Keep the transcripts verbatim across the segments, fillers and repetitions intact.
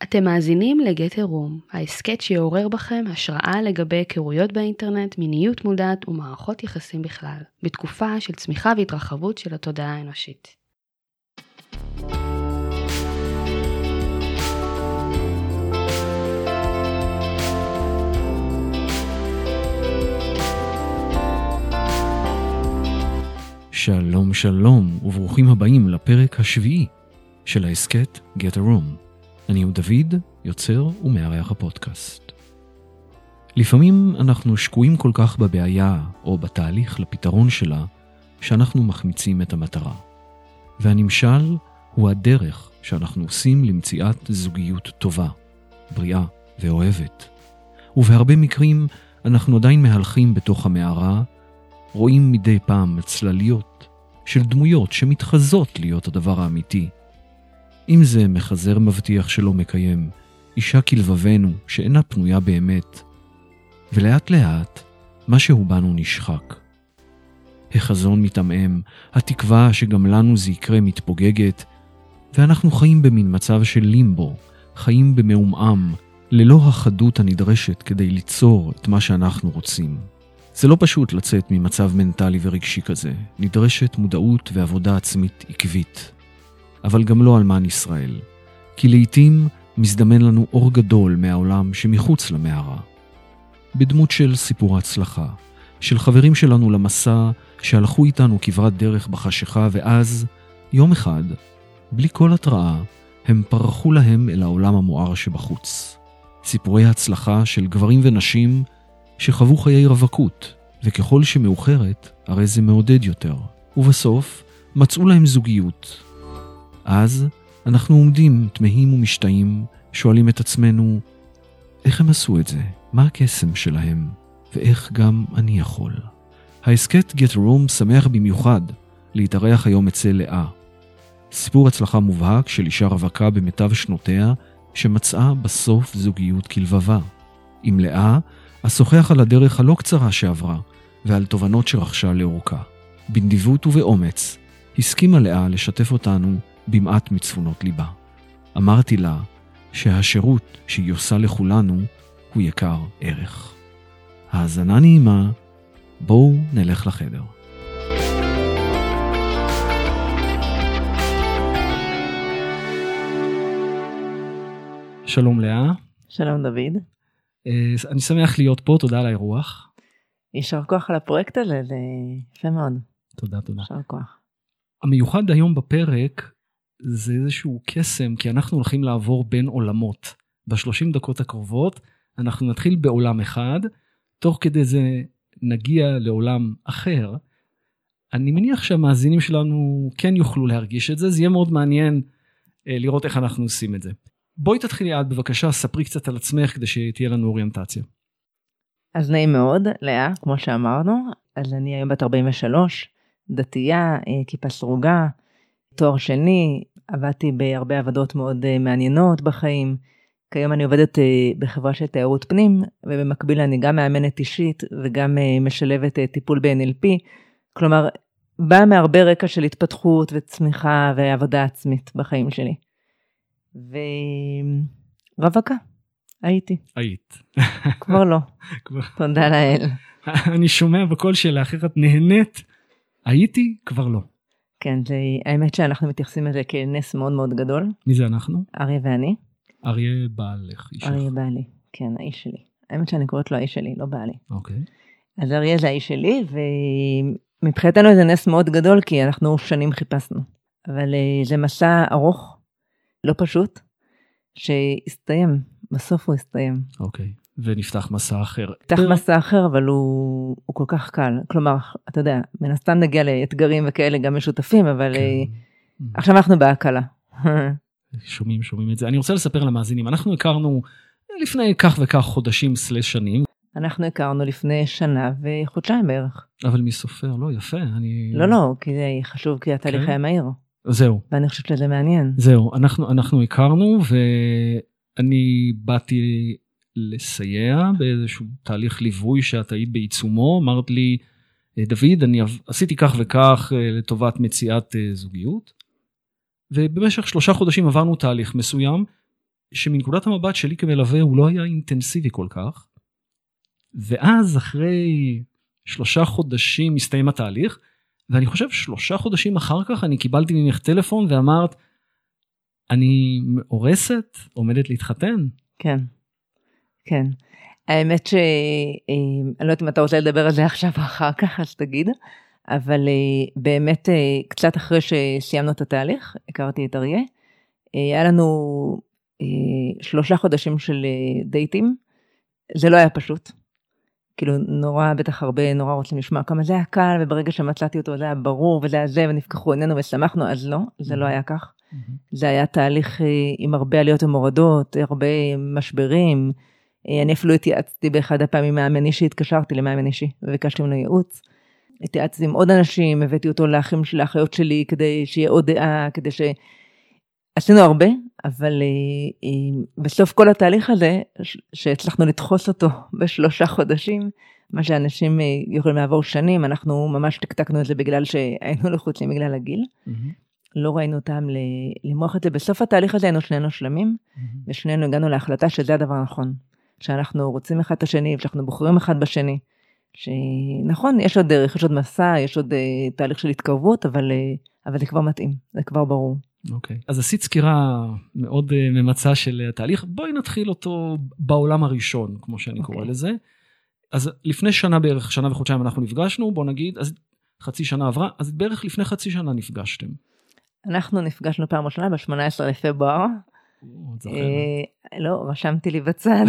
אתם מאזינים ל-Get a Room, העסקט שיעורר בכם השראה לגבי היכרויות באינטרנט, מיניות מודעת ומערכות יחסים בכלל, בתקופה של צמיחה והתרחבות של התודעה האנושית. שלום שלום וברוכים הבאים לפרק השביעי של העסקט Get a Room. אני הוא דוד, יוצר ומארח הפודקאסט. לפעמים אנחנו שקועים כל כך בבעיה או בתהליך לפתרון שלה, שאנחנו מחמיצים את המטרה. והנמשל הוא הדרך שאנחנו עושים למציאת זוגיות טובה, בריאה ואוהבת. ובהרבה מקרים אנחנו עדיין מהלכים בתוך המערה, רואים מדי פעם צלליות של דמויות שמתחזות להיות הדבר האמיתי. אם זה מחזר מבטיח שלא מקיים, אישה כלבבנו שאינה פנויה באמת, ולאט לאט משהו בנו נשחק. החזון מתעמם, התקווה שגם לנו זה יקרה מתפוגגת, ואנחנו חיים במין מצב של לימבו, חיים במעומעם, ללא החדות הנדרשת כדי ליצור את מה שאנחנו רוצים. זה לא פשוט לצאת ממצב מנטלי ורגשי כזה, נדרשת מודעות ועבודה עצמית עקבית. אבל גם לא אלמן ישראל, כי לעתים מזדמן לנו אור גדול מהעולם שמחוץ למערה. בדמות של סיפור הצלחה, של חברים שלנו למסע שהלכו איתנו כברת דרך בחשיכה, ואז, יום אחד, בלי כל התראה, הם פרחו להם אל העולם המואר שבחוץ. סיפורי הצלחה של גברים ונשים שחוו חיי רווקות, וככל שמאוחרת, הרי זה מעודד יותר. ובסוף, מצאו להם זוגיות. אז אנחנו עומדים, תמהים ומשתאים, שואלים את עצמנו, איך הם עשו את זה? מה הקסם שלהם? ואיך גם אני יכול? העסקט Get a Room שמח במיוחד להתארח היום אצל לאה. סיפור הצלחה מובהק של אישה רווקה במיטב שנותיה, שמצאה בסוף זוגיות כלבבה. עם לאה, אשוחח על הדרך הלא קצרה שעברה, ועל תובנות שרכשה לאורכה. בנדיבות ובאומץ, הסכימה לאה לשתף אותנו במעט מצפונות ליבה. אמרתי לה שהשירות שהיא עושה לכולנו הוא יקר ערך. האזנה נעימה, בואו נלך לחדר. שלום לאה. שלום דוד. אני שמח להיות פה, תודה על האירוח. יישר כוח על הפרויקט הזה, זה יפה מאוד. תודה, תודה. יישר כוח. המיוחד היום בפרק זה איזשהו קסם, כי אנחנו הולכים לעבור בין עולמות. בשלושים דקות הקרובות אנחנו נתחיל בעולם אחד, תוך כדי זה נגיע לעולם אחר. אני מניח שהמאזינים שלנו כן יוכלו להרגיש את זה, זה יהיה מאוד מעניין אה, לראות איך אנחנו עושים את זה. בואי תתחילי עד בבקשה, ספרי קצת על עצמך כדי שתהיה לנו אוריינטציה. אז נעים מאוד, לאה, כמו שאמרנו, אז אני היום בת ארבעים ושלוש, דתייה, כיפה סרוגה, תואר שני, עבדתי בהרבה עבודות מאוד מעניינות בחיים, כיום אני עובדת בחברה של תיירות פנים, ובמקביל אני גם מאמנת אישית, וגם משלבת טיפול ב-אן אל פי, כלומר, באה מהרבה רקע של התפתחות וצמיחה ועבודה עצמית בחיים שלי. ורווקה, הייתי. היית. כבר לא. תודה לאל. אני שומע בכל שלך, איך את נהנית, הייתי, כבר לא. כן, זה, האמת שאנחנו מתייחסים לזה כנס מאוד מאוד גדול. מי זה אנחנו? אריה ואני. אריה בעלך, אישך. אריה בעלי, כן, האיש שלי. האמת שאני קוראת לו האיש שלי, לא בעלי. אוקיי. אז אריה זה האיש שלי, ומבחינתנו זה נס מאוד גדול, כי אנחנו שנים חיפשנו. אבל זה מסע ארוך, לא פשוט, שהסתיים, בסוף הוא הסתיים. אוקיי, ונפתח מסע אחר. נפתח מסע אחר, אבל הוא, הוא כל כך קל. כלומר, אתה יודע, מן הסתם נגיע לאתגרים וכאלה גם משותפים, אבל כן. עכשיו אנחנו בהקלה. שומעים, שומעים את זה. אני רוצה לספר למאזינים, אנחנו הכרנו לפני כך וכך חודשים סלש שנים. אנחנו הכרנו לפני שנה וחודשיים בערך. אבל מי סופר? לא, יפה. אני... לא, לא, כי זה חשוב, כי התהליך היה מהיר. זהו. ואני חושבת שזה מעניין. זהו, אנחנו, אנחנו הכרנו, ואני באתי לסייע באיזשהו תהליך ליווי שאת היית בעיצומו, אמרת לי, דוד, אני עשיתי כך וכך לטובת מציאת זוגיות, ובמשך שלושה חודשים עברנו תהליך מסוים, שמנקודת המבט שלי כמלווה הוא לא היה אינטנסיבי כל כך, ואז אחרי שלושה חודשים מסתיים התהליך, ואני חושב שלושה חודשים אחר כך אני קיבלתי ממך טלפון ואמרת, אני מאורסת, עומדת להתחתן. כן, כן. האמת ש... אני לא יודעת אם אתה רוצה לדבר על זה עכשיו או אחר כך, אז תגיד, אבל באמת קצת אחרי שסיימנו את התהליך, הכרתי את אריה, היה לנו שלושה חודשים של דייטים, זה לא היה פשוט. כאילו נורא, בטח הרבה נורא רוצים לשמוע כמה זה היה קל, וברגע שמצאתי אותו זה היה ברור, וזה היה זה, ונפקחו עינינו ושמחנו, אז לא, זה לא היה כך. זה היה תהליך עם הרבה עליות ומורדות, הרבה משברים. אני אפילו התייעצתי באחד הפעמים מהמאמן אישי, התקשרתי למאמן אישי, וביקשתי ממנו ייעוץ. התייעצתי עם עוד אנשים, הבאתי אותו לאחים של האחיות שלי, כדי שיהיה עוד דעה, כדי ש... עשינו הרבה, אבל בסוף כל התהליך הזה, שהצלחנו לדחוס אותו בשלושה חודשים, מה שאנשים יכולים לעבור שנים, אנחנו ממש תקתקנו את זה בגלל שהיינו לחוצים בגלל הגיל. לא ראינו אותם למוח את זה. בסוף התהליך הזה היינו שנינו שלמים, ושנינו הגענו להחלטה שזה הדבר הנכון. שאנחנו רוצים אחד את השני, ושאנחנו בוחרים אחד בשני. שנכון, יש עוד דרך, יש עוד מסע, יש עוד תהליך של התקרבות, אבל, אבל זה כבר מתאים, זה כבר ברור. אוקיי, אז עשית סקירה מאוד ממצה של התהליך, בואי נתחיל אותו בעולם הראשון, כמו שאני קורא לזה. אז לפני שנה בערך, שנה וחודשיים אנחנו נפגשנו, בוא נגיד, אז חצי שנה עברה, אז בערך לפני חצי שנה נפגשתם. אנחנו נפגשנו פעם ראשונה ב-שמונה עשרה לפברואר. לא, רשמתי לי בצד,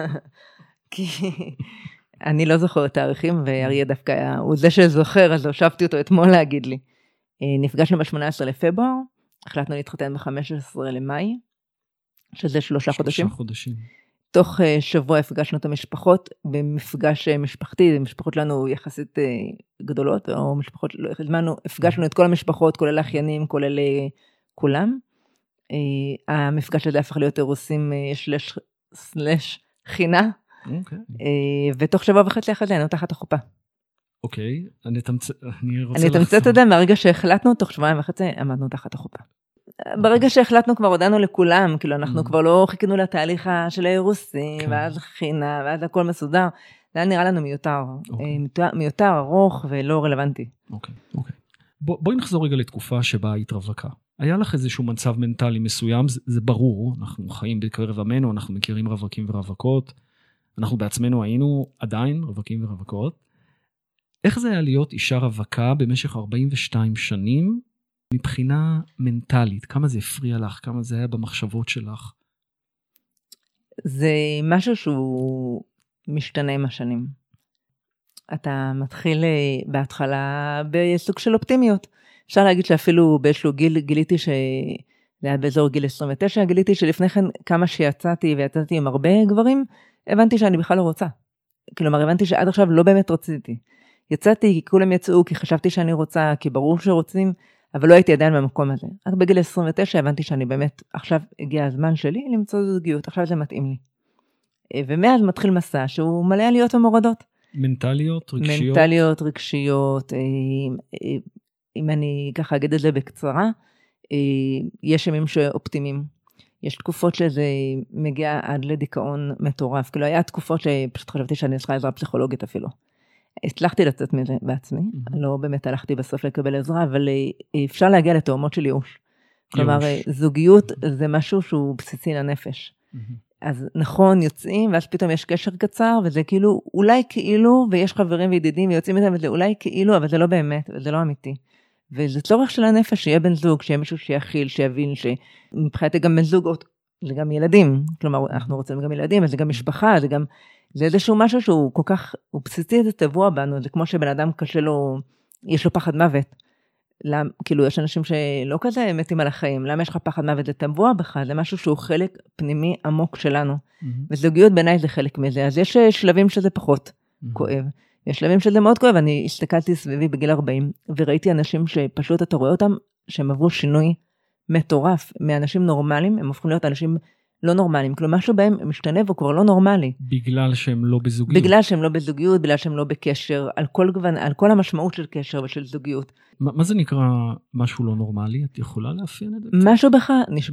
כי אני לא זוכרת תאריכים, ואריה דווקא הוא זה שזוכר, אז הושבתי אותו אתמול להגיד לי. נפגשנו ב-שמונה עשרה לפברואר, החלטנו להתחתן ב-חמישה עשר למאי, שזה שלושה חודשים. שלושה חודשים. תוך שבוע הפגשנו את המשפחות, במפגש משפחתי, המשפחות לנו יחסית גדולות, או משפחות, לא הזמנו, הפגשנו את כל המשפחות, כולל האחיינים, כולל כולם. המפגש הזה הפך להיות אירוסים שלש, סלש חינה, אוקיי. ותוך שבוע וחצי אחרי זה היינו תחת החופה. אוקיי, אני אתמצת, אני רוצה אני אתמצת את זה, מהרגע שהחלטנו, תוך שבועיים וחצי עמדנו תחת החופה. ברגע שהחלטנו כבר הודענו לכולם, כאילו אנחנו כבר לא חיכינו לתהליך של האירוסים, ואז חינה, ואז הכל מסודר, זה היה נראה לנו מיותר, מיותר, ארוך ולא רלוונטי. אוקיי, אוקיי. בואי נחזור רגע לתקופה שבה היית רווקה. היה לך איזשהו מצב מנטלי מסוים, זה, זה ברור, אנחנו חיים בקרב עמנו, אנחנו מכירים רווקים ורווקות, אנחנו בעצמנו היינו עדיין רווקים ורווקות. איך זה היה להיות אישה רווקה במשך ארבעים ושתיים שנים, מבחינה מנטלית? כמה זה הפריע לך? כמה זה היה במחשבות שלך? זה משהו שהוא משתנה עם השנים. אתה מתחיל בהתחלה בסוג של אופטימיות. אפשר להגיד שאפילו באיזשהו גיל, גיליתי ש... זה היה באזור גיל עשרים ותשע, גיליתי שלפני כן כמה שיצאתי ויצאתי עם הרבה גברים, הבנתי שאני בכלל לא רוצה. כלומר, הבנתי שעד עכשיו לא באמת רציתי. יצאתי כי כולם יצאו, כי חשבתי שאני רוצה, כי ברור שרוצים, אבל לא הייתי עדיין במקום הזה. רק בגיל עשרים ותשע הבנתי שאני באמת, עכשיו הגיע הזמן שלי למצוא זוגיות, עכשיו זה מתאים לי. ומאז מתחיל מסע שהוא מלא עליות ומורדות. מנטליות, רגשיות? מנטליות, רגשיות. אם אני ככה אגיד את זה בקצרה, יש ימים שאופטימיים. יש תקופות שזה מגיע עד לדיכאון מטורף. כאילו היה תקופות שפשוט חשבתי שאני צריכה עזרה פסיכולוגית אפילו. הצלחתי לצאת מזה בעצמי, mm-hmm. לא באמת הלכתי בסוף לקבל עזרה, אבל אפשר להגיע לתאומות של ייאוש. כלומר, זוגיות זה משהו שהוא בסיסי לנפש. Mm-hmm. אז נכון, יוצאים, ואז פתאום יש קשר קצר, וזה כאילו, אולי כאילו, ויש חברים וידידים, ויוצאים איתם, וזה אולי כאילו, אבל זה לא באמת, וזה לא אמיתי. וזה צורך של הנפש, שיהיה בן זוג, שיהיה מישהו שיכיל, שיבין, שמבחינתי גם בן זוג, זה גם ילדים. כלומר, אנחנו רוצים גם ילדים, זה גם משפחה, זה גם... זה איזשהו משהו שהוא כל כך, הוא בסיסי, זה טבוע בנו, זה כמו שבן אדם קשה לו, יש לו פחד מוות. למ, כאילו, יש אנשים שלא כזה מתים על החיים, למה יש לך פחד מוות? זה טבוע בך, זה משהו שהוא חלק פנימי עמוק שלנו. Mm-hmm. וזוגיות בעיניי זה חלק מזה, אז יש שלבים שזה פחות mm-hmm. כואב. יש שלבים שזה מאוד כואב, אני הסתכלתי סביבי בגיל ארבעים, וראיתי אנשים שפשוט אתה רואה אותם, שהם עברו שינוי מטורף, מאנשים נורמליים, הם הופכים להיות אנשים לא נורמליים, כלומר משהו בהם משתנה והוא כבר לא נורמלי. בגלל שהם לא בזוגיות. בגלל שהם לא בזוגיות, בגלל שהם לא בקשר, על כל גוון, על כל המשמעות של קשר ושל זוגיות. מה, מה זה נקרא משהו לא נורמלי? את יכולה לאפיין את זה? משהו בך נשבר.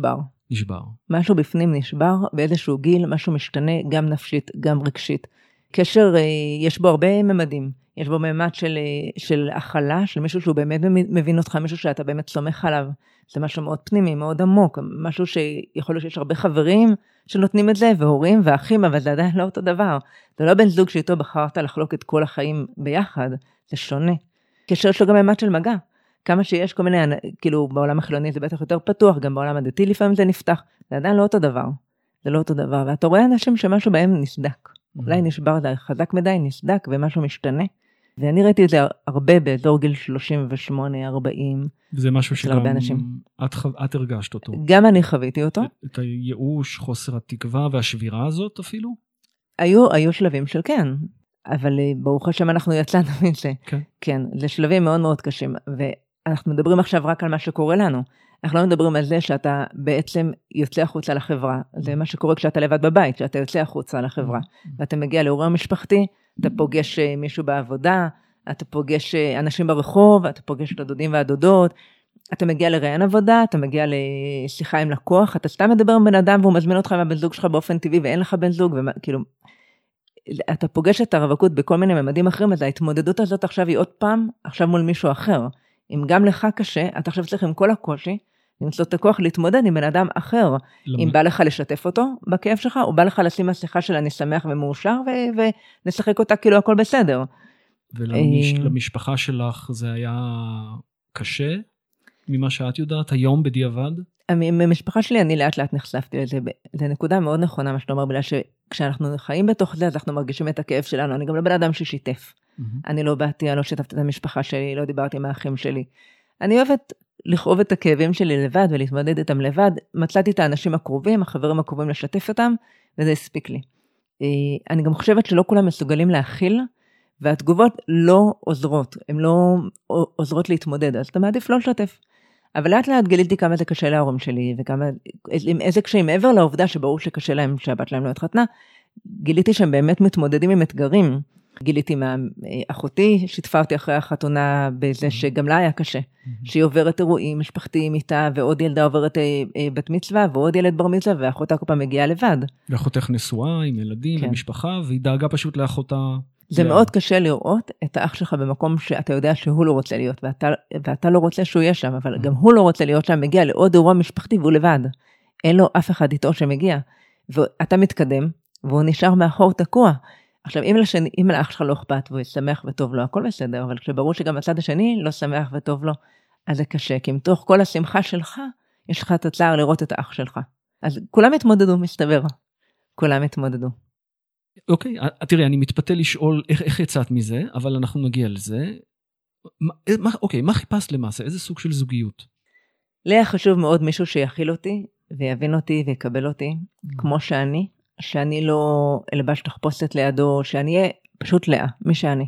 נשבר. משהו בפנים נשבר, באיזשהו גיל, משהו משתנה, גם נפשית, גם רגשית. קשר, יש בו הרבה ממדים. יש בו ממד של, של הכלה, של מישהו שהוא באמת מבין אותך, מישהו שאתה באמת סומך עליו. זה משהו מאוד פנימי, מאוד עמוק, משהו שיכול להיות שיש הרבה חברים שנותנים את זה, והורים ואחים, אבל זה עדיין לא אותו דבר. זה לא בן זוג שאיתו בחרת לחלוק את כל החיים ביחד, זה שונה. קשר יש לו גם ממד של מגע. כמה שיש כל מיני, כאילו בעולם החילוני זה בטח יותר פתוח, גם בעולם הדתי לפעמים זה נפתח, זה עדיין לא אותו דבר. זה לא אותו דבר, ואתה רואה אנשים שמשהו בהם נסדק. אולי נשבר, זה חזק מדי, נסדק, ומשהו משתנה. ואני ראיתי את זה הרבה באזור גיל שלושים ושמונה ארבעים. וזה משהו שגם את, את הרגשת אותו. גם אני חוויתי אותו. את הייאוש, חוסר התקווה והשבירה הזאת אפילו? היו, היו שלבים של כן, אבל ברוך השם אנחנו יצאנו מזה. כן. כן, זה שלבים מאוד מאוד קשים, ואנחנו מדברים עכשיו רק על מה שקורה לנו. אנחנו לא מדברים על זה שאתה בעצם יוצא החוצה לחברה. זה מה שקורה כשאתה לבד בבית, שאתה יוצא החוצה לחברה. ואתה מגיע לאירוע משפחתי, אתה פוגש מישהו בעבודה, אתה פוגש אנשים ברחוב, אתה פוגש את הדודים והדודות, אתה מגיע לראיין עבודה, אתה מגיע לשיחה עם לקוח, אתה סתם מדבר עם בן אדם והוא מזמין אותך עם הבן זוג שלך באופן טבעי ואין לך בן זוג, וכאילו, אתה פוגש את הרווקות בכל מיני ממדים אחרים, אז ההתמודדות הזאת עכשיו היא עוד פעם, עכשיו מול מישהו אחר. אם גם לך קשה, אתה עכשיו צריך עם כל הקושי, למצוא את הכוח להתמודד עם בן אדם אחר. למ... אם בא לך לשתף אותו בכאב שלך, או בא לך לשים מסכה של אני שמח ומאושר, ו... ונשחק אותה כאילו הכל בסדר. ולמשפחה שלך זה היה קשה, ממה שאת יודעת, היום בדיעבד? ממשפחה שלי אני לאט לאט נחשפתי לזה, זה נקודה מאוד נכונה מה שאתה אומר, בגלל שכשאנחנו חיים בתוך זה, אז אנחנו מרגישים את הכאב שלנו, אני גם לא בן אדם ששיתף. אני לא באתי, אני לא שיתפתי את המשפחה שלי, לא דיברתי עם האחים שלי. אני אוהבת לכאוב את הכאבים שלי לבד ולהתמודד איתם לבד. מצאתי את האנשים הקרובים, החברים הקרובים לשתף אותם, וזה הספיק לי. אני גם חושבת שלא כולם מסוגלים להכיל, והתגובות לא עוזרות, הן לא עוזרות להתמודד, אז אתה מעדיף לא לשתף. אבל לאט לאט גיליתי כמה זה קשה להורים שלי, וכמה, עם איזה קשיים, מעבר לעובדה שברור שקשה להם שהבת להם לא התחתנה, גיליתי שהם באמת מתמודדים עם אתגרים. גיליתי מאחותי, שיתפה אותי אחרי החתונה בזה שגם לה היה קשה, שהיא עוברת אירועים משפחתיים איתה, ועוד ילדה עוברת בת מצווה, ועוד ילד בר מצווה, ואחותה כל פעם מגיעה לבד. ואחותך נשואה עם ילדים ומשפחה, והיא דאגה פשוט לאחותה. זה מאוד קשה לראות את האח שלך במקום שאתה יודע שהוא לא רוצה להיות, ואתה, ואתה לא רוצה שהוא יהיה שם, אבל גם הוא לא רוצה להיות שם, מגיע לעוד אירוע משפחתי והוא לבד. אין לו אף אחד איתו שמגיע. ואתה מתקדם, והוא נשאר מאחור תקוע. עכשיו, אם, לשני, אם לאח שלך לא אכפת, והוא שמח וטוב לו, הכל בסדר, אבל כשברור שגם הצד השני לא שמח וטוב לו, אז זה קשה, כי מתוך כל השמחה שלך, יש לך את הצער לראות את האח שלך. אז כולם התמודדו, מסתבר. כולם התמודדו. אוקיי, תראי, אני מתפתה לשאול איך, איך יצאת מזה, אבל אנחנו נגיע לזה. מה, אוקיי, מה חיפשת למעשה? איזה סוג של זוגיות? לי היה חשוב מאוד מישהו שיכיל אותי, ויבין אותי ויקבל אותי, כמו שאני, שאני לא אלבש תחפושת לידו, שאני אהיה פשוט לאה, מי שאני.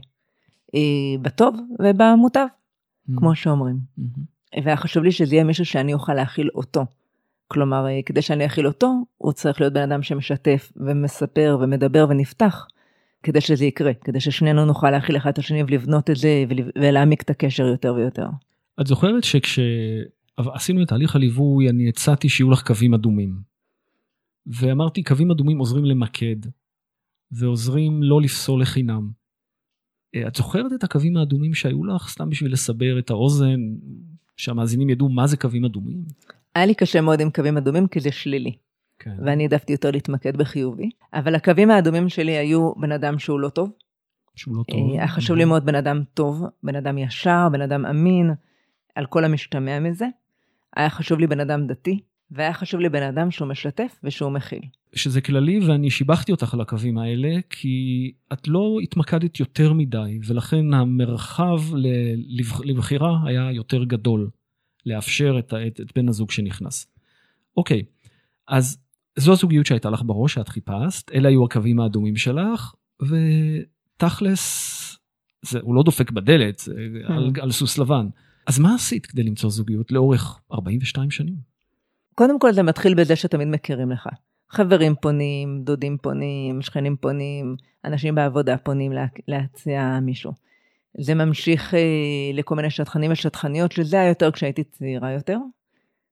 בטוב ובמוטב, כמו שאומרים. והיה חשוב לי שזה יהיה מישהו שאני אוכל להכיל אותו. כלומר, כדי שאני אכיל אותו, הוא צריך להיות בן אדם שמשתף ומספר ומדבר ונפתח, כדי שזה יקרה, כדי ששנינו נוכל להכיל אחד את השני ולבנות את זה ולהעמיק את הקשר יותר ויותר. את זוכרת שכשעשינו את תהליך הליווי, אני הצעתי שיהיו לך קווים אדומים. ואמרתי, קווים אדומים עוזרים למקד, ועוזרים לא לפסול לחינם. את זוכרת את הקווים האדומים שהיו לך, סתם בשביל לסבר את האוזן, שהמאזינים ידעו מה זה קווים אדומים? היה לי קשה מאוד עם קווים אדומים, כי זה שלילי. כן. ואני העדפתי יותר להתמקד בחיובי. אבל הקווים האדומים שלי היו בן אדם שהוא לא טוב. שהוא לא טוב. היה חשוב לי מאוד בן אדם טוב, בן אדם ישר, בן אדם אמין, על כל המשתמע מזה. היה חשוב לי בן אדם דתי, והיה חשוב לי בן אדם שהוא משתף ושהוא מכיל. שזה כללי, ואני שיבחתי אותך על הקווים האלה, כי את לא התמקדת יותר מדי, ולכן המרחב לבחירה היה יותר גדול. לאפשר את, את, את בן הזוג שנכנס. אוקיי, אז זו הזוגיות שהייתה לך בראש, שאת חיפשת, אלה היו הקווים האדומים שלך, ותכלס, זה, הוא לא דופק בדלת, זה על, על סוס לבן. אז מה עשית כדי למצוא זוגיות לאורך ארבעים ושתיים שנים? קודם כל זה מתחיל בזה שתמיד מכירים לך. חברים פונים, דודים פונים, שכנים פונים, אנשים בעבודה פונים לה, להציע מישהו. זה ממשיך אה, לכל מיני שטחנים ושטחניות, שזה היה יותר כשהייתי צעירה יותר.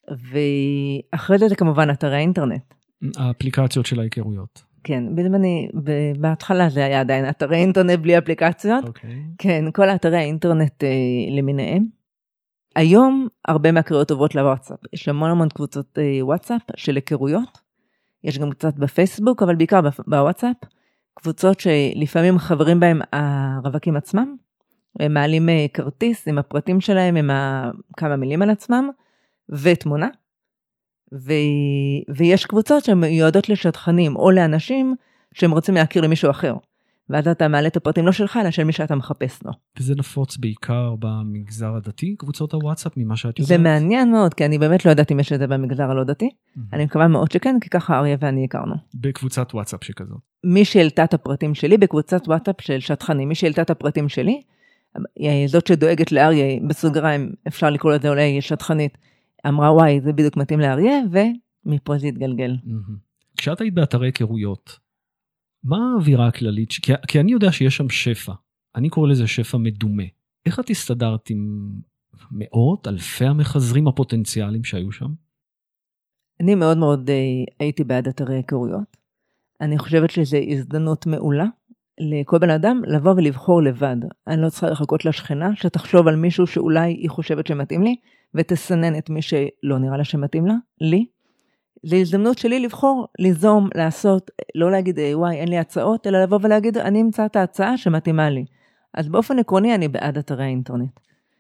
ואחרי זה זה כמובן אתרי האינטרנט. האפליקציות של ההיכרויות. כן, בזמני, בהתחלה זה היה עדיין אתרי אינטרנט בלי אפליקציות. אוקיי. כן, כל אתרי האינטרנט אה, למיניהם. היום הרבה מהקריאות עוברות לוואטסאפ. יש המון המון קבוצות אה, וואטסאפ של היכרויות. יש גם קצת בפייסבוק, אבל בעיקר בוואטסאפ. קבוצות שלפעמים חברים בהם הרווקים עצמם. הם מעלים אה, כרטיס עם הפרטים שלהם, עם ה... כמה מילים על עצמם, ותמונה. ו... ויש קבוצות שמיועדות לשטחנים, או לאנשים שהם רוצים להכיר למישהו אחר. ואז אתה מעלה את הפרטים לא שלך, אלא של מי שאתה מחפש לו. וזה נפוץ בעיקר במגזר הדתי, קבוצות הוואטסאפ, ממה שאת יודעת? זה מעניין מאוד, כי אני באמת לא יודעת אם יש את זה במגזר הלא דתי. Mm-hmm. אני מקווה מאוד שכן, כי ככה אריה ואני הכרנו. בקבוצת וואטסאפ שכזאת. מי שהעלתה את הפרטים שלי, בקבוצת וואטסאפ של שטחנים, מי שהעלתה את הפרטים שלי, זאת שדואגת לאריה, בסוגריים, אפשר לקרוא לזה אולי שטחנית, אמרה וואי, זה בדיוק מתאים לאריה, ומפה זה יתגלגל. Mm-hmm. כשאת היית באתרי היכרויות, מה האווירה הכללית? כי, כי אני יודע שיש שם שפע. אני קורא לזה שפע מדומה. איך את הסתדרת עם מאות, אלפי המחזרים הפוטנציאליים שהיו שם? אני מאוד מאוד הייתי בעד אתרי היכרויות. אני חושבת שזו הזדמנות מעולה לכל בן אדם לבוא ולבחור לבד. אני לא צריכה לחכות לשכנה שתחשוב על מישהו שאולי היא חושבת שמתאים לי, ותסנן את מי שלא נראה לה שמתאים לה, לי. זה הזדמנות שלי לבחור, ליזום, לעשות, לא להגיד וואי אין לי הצעות, אלא לבוא ולהגיד אני אמצא את ההצעה שמתאימה לי. אז באופן עקרוני אני בעד אתרי האינטרנט.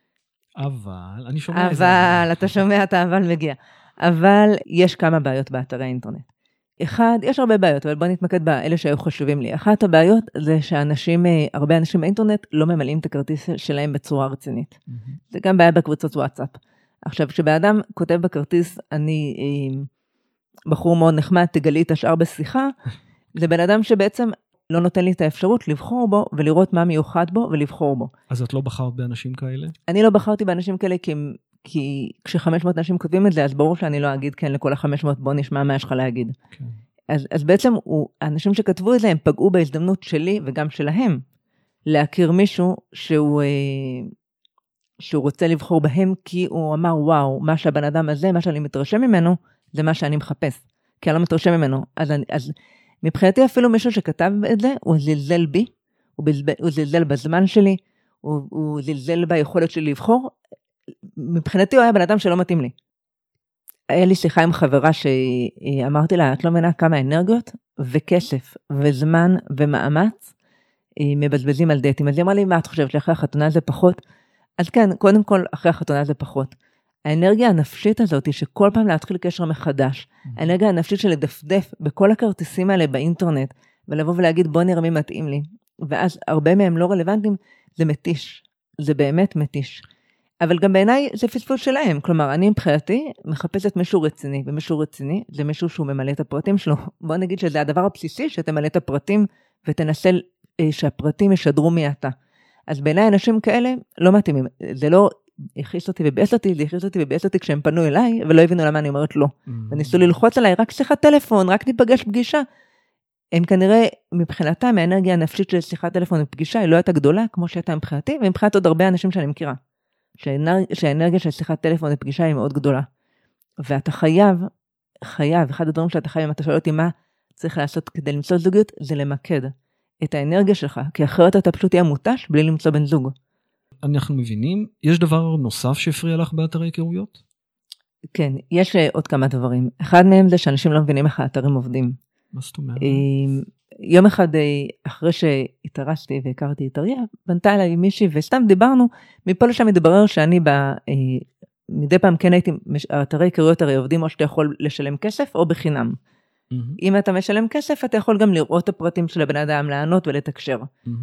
אבל, אני שומע את זה. אבל, אתה שומע את האבל מגיע. אבל יש כמה בעיות באתרי האינטרנט. אחד, יש הרבה בעיות, אבל בוא נתמקד באלה שהיו חשובים לי. אחת הבעיות זה שאנשים, הרבה אנשים באינטרנט לא ממלאים את הכרטיס שלהם בצורה רצינית. Mm-hmm. זה גם בעיה בקבוצות וואטסאפ. עכשיו, כשבאדם כותב בכרטיס, אני בחור מאוד נחמד, תגלי את השאר בשיחה, זה בן אדם שבעצם לא נותן לי את האפשרות לבחור בו, ולראות מה מיוחד בו, ולבחור בו. אז את לא בחרת באנשים כאלה? אני לא בחרתי באנשים כאלה, כי, כי כש-חמש מאות אנשים כותבים את זה, אז ברור שאני לא אגיד כן לכל ה-חמש מאות, בוא נשמע מה יש לך להגיד. Okay. אז, אז בעצם, הוא, האנשים שכתבו את זה, הם פגעו בהזדמנות שלי, וגם שלהם, להכיר מישהו שהוא, שהוא רוצה לבחור בהם, כי הוא אמר, וואו, מה שהבן אדם הזה, מה שאני מתרשם ממנו, זה מה שאני מחפש, כי אני לא מתרשם ממנו. אז, אני, אז מבחינתי אפילו מישהו שכתב את זה, הוא זלזל בי, הוא, בזבז, הוא זלזל בזמן שלי, הוא, הוא זלזל ביכולת שלי לבחור. מבחינתי הוא היה בן אדם שלא מתאים לי. היה לי שיחה עם חברה שאמרתי לה, את לא מבינה כמה אנרגיות וכסף וזמן ומאמץ מבזבזים על דייטים. אז היא אמרה לי, מה את חושבת שאחרי החתונה זה פחות? אז כן, קודם כל אחרי החתונה זה פחות. האנרגיה הנפשית הזאת היא שכל פעם להתחיל קשר מחדש. האנרגיה הנפשית של לדפדף בכל הכרטיסים האלה באינטרנט, ולבוא ולהגיד בוא נראה מי מתאים לי. ואז הרבה מהם לא רלוונטיים, זה מתיש. זה באמת מתיש. אבל גם בעיניי זה פספוס שלהם. כלומר, אני מבחינתי מחפשת מישהו רציני, ומישהו רציני זה מישהו שהוא ממלא את הפרטים שלו. בוא נגיד שזה הדבר הבסיסי, שתמלא את הפרטים, ותנסה שהפרטים ישדרו מי אתה. אז בעיניי אנשים כאלה לא מתאימים. זה לא הכיס אותי ובייס אותי, זה הכיס אותי ובייס אותי כשהם פנו אליי, ולא הבינו למה אני אומרת לא. Mm-hmm. וניסו ללחוץ עליי, רק שיחת טלפון, רק ניפגש פגישה. הם כנראה, מבחינתם, האנרגיה הנפשית של שיחת טלפון ופגישה, היא לא הייתה גדולה, כמו שהייתה מבחינתי, ומבחינת עוד הרבה אנשים שאני מכירה. שהאנרג... שהאנרגיה של שיחת טלפון ופגישה היא מאוד גדולה. ואתה חייב, חייב, אחד הדברים שאתה חייב, אם אתה שואל אותי מה צריך לעשות כדי למצוא זוגיות, זה למקד את האנרגיה שלך, כי אחרת אתה פשוט תהיה מוטש בלי למצוא בן זוג. אנחנו מבינים, יש דבר נוסף שהפריע לך באתרי היכרויות? כן, יש עוד כמה דברים. אחד מהם זה שאנשים לא מבינים איך האתרים עובדים. מה זאת אומרת? יום אחד אחרי שהתארשתי והכרתי את אריה, בנתה אליי מישהי וסתם דיברנו, מפה לשם מדברר שאני ב... מדי פעם כן הייתי, האתרי היכרויות הרי עובדים או שאתה יכול לשלם כסף או בחינם. אם אתה משלם כסף, אתה יכול גם לראות את הפרטים של הבן אדם, לענות ולתקשר.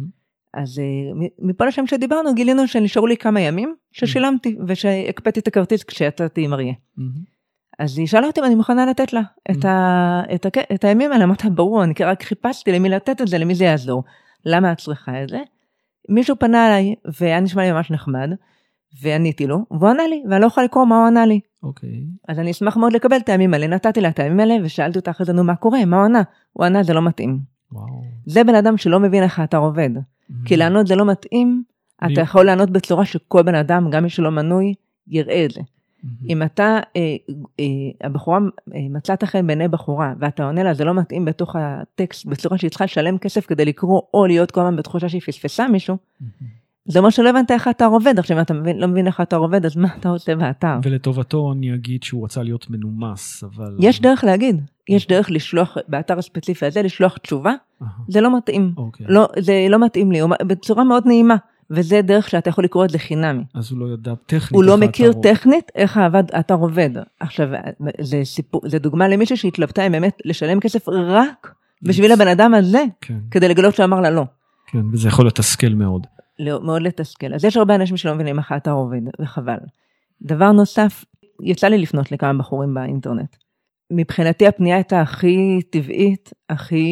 אז מפה לשם שדיברנו, גילינו שנשארו לי כמה ימים ששילמתי, ושהקפאתי את הכרטיס כשיצאתי עם אריה. אז היא שאלה אותי אם אני מוכנה לתת לה את, ה, את, ה, את הימים האלה, אמרתי, ברור, אני רק חיפשתי למי לתת את זה, למי זה יעזור. למה את צריכה את זה? מישהו פנה אליי, והיה נשמע לי ממש נחמד, ועניתי לו, והוא ענה לי, ואני לא יכולה לקרוא מה הוא ענה לי. אוקיי. אז אני אשמח מאוד לקבל את הימים האלה, נתתי לה את הימים האלה, ושאלתי אותה אחרי זה, נו, מה קורה? מה הוא ענה? הוא ענה, זה לא מתאים. וואו. זה בן אדם שלא מבין איך אתה עובד. כי לענות זה לא מתאים, אתה יכול לענות בצורה שכל בן אדם, גם מי שלא מנוי, יראה את זה. אם אתה, אה, אה, הבחורה אה, מצאת חן בעיני בחורה, ואתה עונה לה, זה לא מתאים בתוך הטקסט, בצורה שהיא צריכה לשלם כסף כדי לקרוא, או להיות כל הזמן בתחושה שהיא פספסה מישהו, זה אומר שלא הבנת איך אתה עובד, עכשיו אם אתה מבין, לא מבין איך אתה עובד, אז מה אתה עושה באתר? ולטובתו אני אגיד שהוא רצה להיות מנומס, אבל... יש דרך להגיד, יש דרך לשלוח, באתר הספציפי הזה, לשלוח תשובה, זה לא מתאים, לא, זה לא מתאים לי, בצורה מאוד נעימה, וזה דרך שאתה יכול לקרוא את זה חינמי. אז הוא לא ידע טכנית. הוא לא מכיר טכנית איך האתר עובד. עכשיו, זה, סיפור, זה דוגמה למישהו שהתלבטה עם באמת לשלם כסף רק בשביל הבן אדם הזה, כן. כדי לגלות שאמר לה לא. כן, וזה יכול לתסכל מאוד. לא, מאוד לתסכל. אז יש הרבה אנשים שלא מבינים איך האתר עובד, וחבל. דבר נוסף, יצא לי לפנות לכמה בחורים באינטרנט. מבחינתי הפנייה הייתה הכי טבעית, הכי,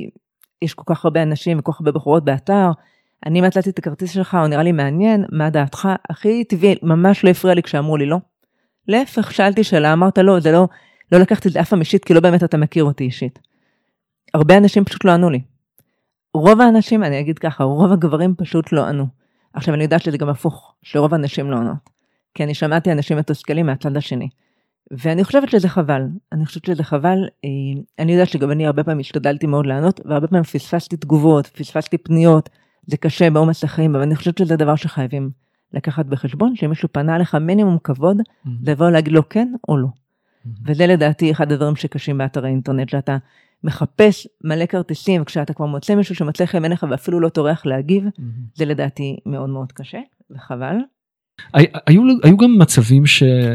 יש כל כך הרבה אנשים וכל כך הרבה בחורות באתר, אני מצאתי את הכרטיס שלך, הוא נראה לי מעניין, מה דעתך? הכי טבעי, ממש לא הפריע לי כשאמרו לי לא. להפך, שאלתי שאלה, אמרת לא, זה לא, לא לקחתי את זה אף פעם אישית, כי לא באמת אתה מכיר אותי אישית. הרבה אנשים פשוט לא ענו לי. רוב האנשים, אני אגיד ככה, רוב הגברים פשוט לא ענו. עכשיו אני יודעת שזה גם הפוך, שרוב האנשים לא ענות. כי אני שמעתי אנשים מתוסכלים מהצד השני. ואני חושבת שזה חבל. אני חושבת שזה חבל, אני יודעת שגם אני הרבה פעמים השתדלתי מאוד לענות, והרבה פעמים פספסתי תגובות, פספסתי פניות, זה קשה בעומס החיים, אבל אני חושבת שזה דבר שחייבים לקחת בחשבון, שאם מישהו פנה לך מינימום כבוד, לבוא להגיד לו כן או לא. וזה לדעתי אחד הדברים שקשים באתר האינטרנט, שאתה מחפש מלא כרטיסים, וכשאתה כבר מוצא מישהו שמצא חן בעיניך, ואפילו לא טורח להגיב, זה לדעתי מאוד מאוד קשה, וחבל. היו, היו גם מצבים